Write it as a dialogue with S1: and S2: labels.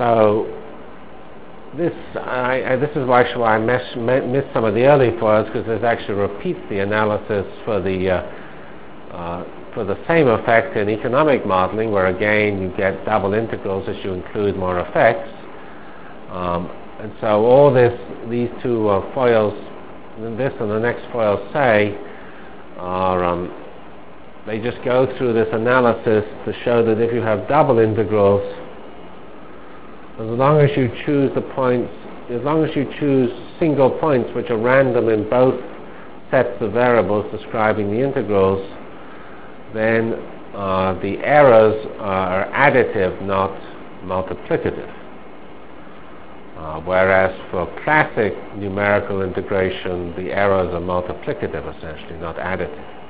S1: So this is actually why I missed some of the early foils, because this actually repeats the analysis for the same effect in economic modeling, where again you get double integrals as you include more effects. And so all these two foils, this and the next foil say, are they just go through this analysis to show that if you have double integrals, as long as you choose single points which are random in both sets of variables describing the integrals, then the errors are additive, not multiplicative. Whereas for classic numerical integration, the errors are multiplicative, essentially, not additive.